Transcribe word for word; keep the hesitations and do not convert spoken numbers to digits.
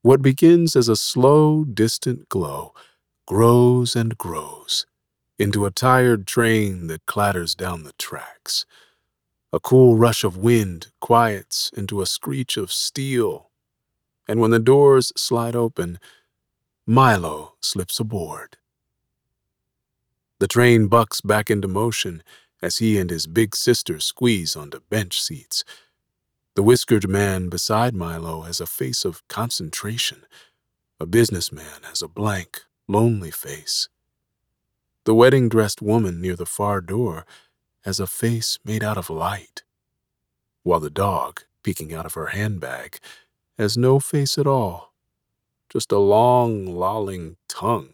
What begins as a slow, distant glow grows and grows into a tired train that clatters down the tracks. A cool rush of wind quiets into a screech of steel, and when the doors slide open, Milo slips aboard. The train bucks back into motion as he and his big sister squeeze onto bench seats. The whiskered man beside Milo has a face of concentration. A businessman has a blank, lonely face. The wedding-dressed woman near the far door has a face made out of light, while the dog, peeking out of her handbag, has no face at all, just a long, lolling tongue.